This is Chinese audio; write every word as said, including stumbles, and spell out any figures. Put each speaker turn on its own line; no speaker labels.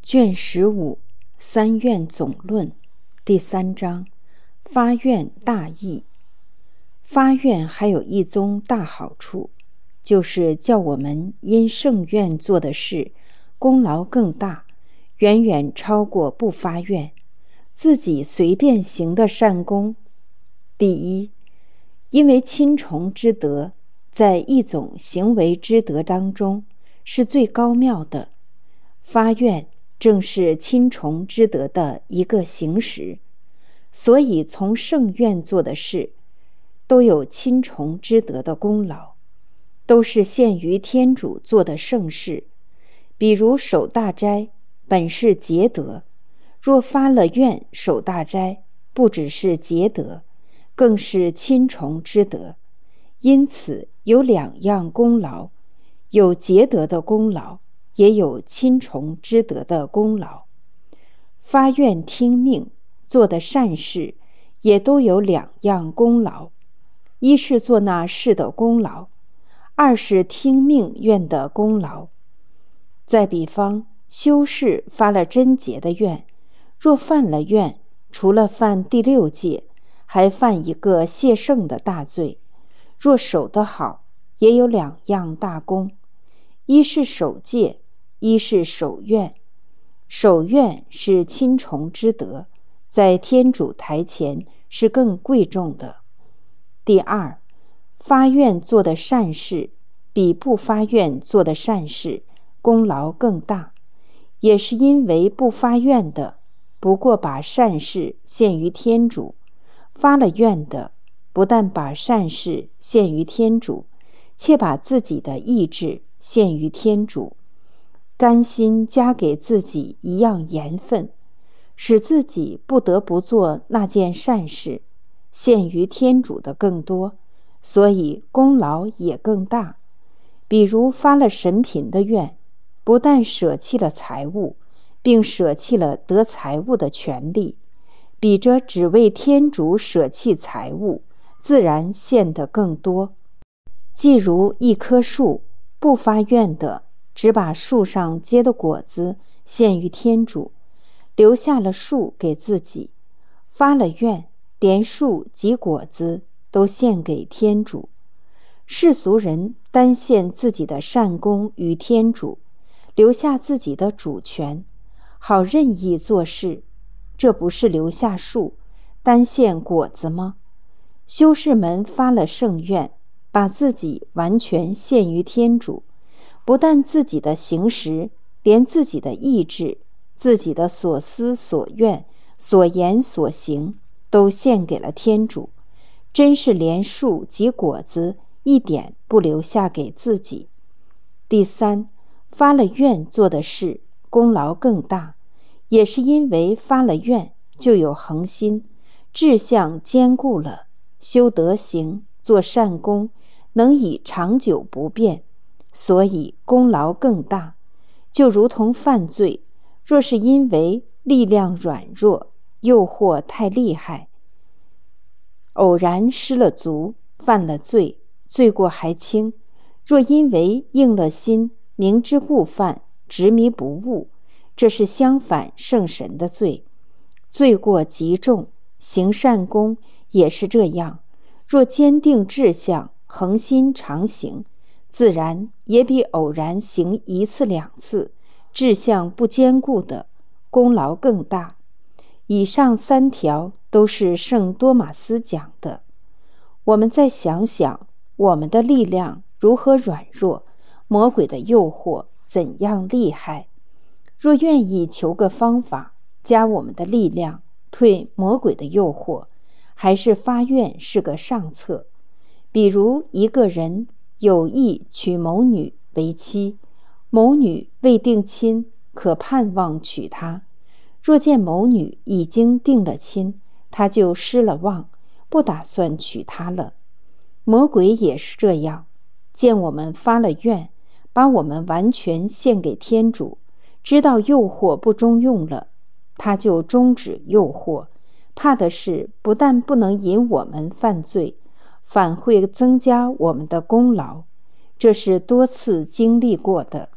卷十五三愿总论第三章发愿大义。发愿还有一宗大好处，就是叫我们因圣愿做的事功劳更大，远远超过不发愿自己随便行的善功。第一，因为亲从之德在一种行为之德当中是最高妙的，发愿正是亲从之德的一个行使，所以从圣愿做的事都有亲从之德的功劳，都是献于天主做的圣事。比如守大斋本是节德，若发了愿守大斋，不只是节德，更是亲从之德，因此有两样功劳，有节德的功劳，也有亲从之德的功劳。发愿听命做的善事也都有两样功劳，一是做那事的功劳，二是听命愿的功劳。再比方修士发了贞洁的愿，若犯了愿，除了犯第六戒，还犯一个亵圣的大罪，若守得好，也有两样大功，一是守戒，一是守愿。守愿是亲从之德，在天主台前是更贵重的。第二，发愿做的善事比不发愿做的善事功劳更大，也是因为不发愿的不过把善事献于天主，发了愿的不但把善事献于天主，且把自己的意志献于天主，甘心加给自己一样盐分，使自己不得不做那件善事，献于天主的更多，所以功劳也更大。比如发了神品的愿，不但舍弃了财物，并舍弃了得财物的权利，比着只为天主舍弃财物，自然献得更多。既如一棵树，不发愿的只把树上结的果子献于天主，留下了树给自己；发了愿，连树及果子都献给天主。世俗人单献自己的善功于天主，留下自己的主权，好任意做事，这不是留下树，单献果子吗？修士们发了圣愿，把自己完全献于天主，不但自己的行实，连自己的意志、自己的所思所愿、所言所行都献给了天主，真是连树及果子一点不留下给自己。第三，发了愿做的事功劳更大，也是因为发了愿就有恒心，志向坚固了，修德行做善功能以长久不变，所以功劳更大。就如同犯罪，若是因为力量软弱，诱惑太厉害，偶然失了足，犯了罪，罪过还轻；若因为硬了心，明知故犯，执迷不悟，这是相反圣神的罪，罪过极重。行善功也是这样，若坚定志向，恒心常行，自然也比偶然行一次两次，志向不坚固的功劳更大。以上三条都是圣多马斯讲的。我们再想想我们的力量如何软弱，魔鬼的诱惑怎样厉害。若愿意求个方法，加我们的力量，退魔鬼的诱惑，还是发愿是个上策。比如一个人有意娶某女为妻，某女未定亲，可盼望娶她。若见某女已经定了亲，他就失了望，不打算娶她了。魔鬼也是这样，见我们发了愿，把我们完全献给天主，知道诱惑不中用了，他就终止诱惑，怕的是不但不能引我们犯罪，反会增加我们的功劳，这是多次经历过的。